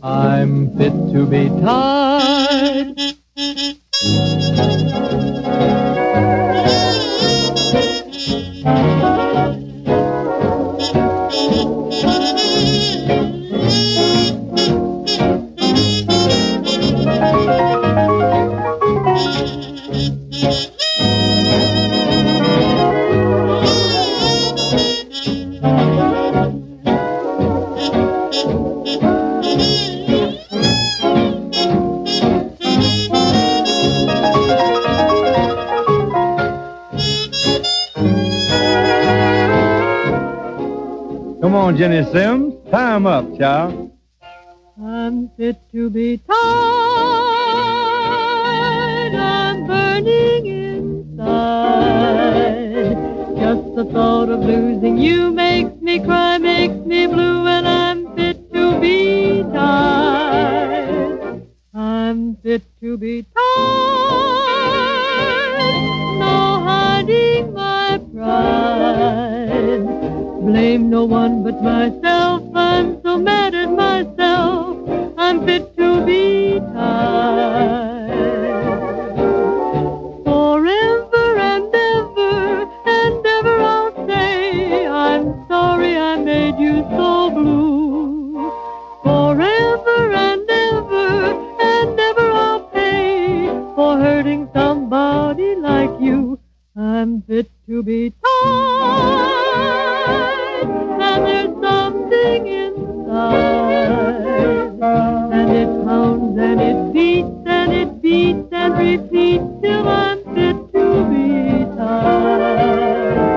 I'm fit to be tied. Come on, Jenny Sims, tie 'em up, child. I'm fit to be tied. I'm burning inside. Just the thought of losing you makes me cry, makes me blue, and I'm fit to be tied. I'm fit to be tied. No hiding my pride. Blame no one but myself. I'm so mad at myself. I'm fit to be tied. Forever and ever I'll say I'm sorry I made you so blue. Forever and ever I'll pay for hurting somebody like you. I'm fit to be tied. And there's something inside, and it pounds and it beats and it beats and repeats till I'm fit to be tied.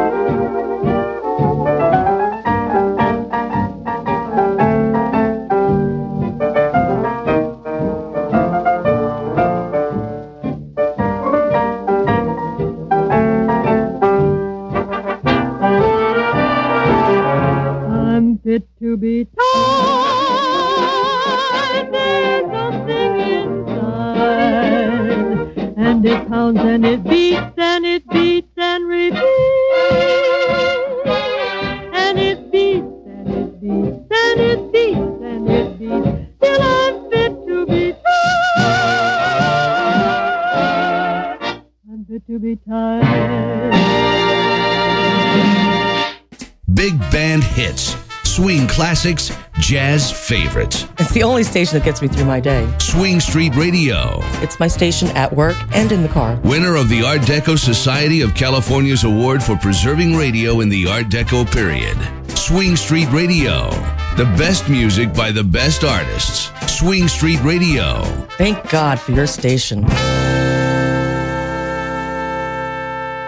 Fit to be tied, there's something inside, and it pounds and it beats and it beats and repeats, and it beats and it beats and it beats and it beats, till I'm fit to be tied. I'm fit to be tied. Big band hits. Swing classics, jazz favorites. It's the only station that gets me through my day. Swing Street Radio. It's my station at work and in the car. Winner of the Art Deco Society of California's Award for Preserving Radio in the Art Deco period. Swing Street Radio. The best music by the best artists. Swing Street Radio. Thank God for your station.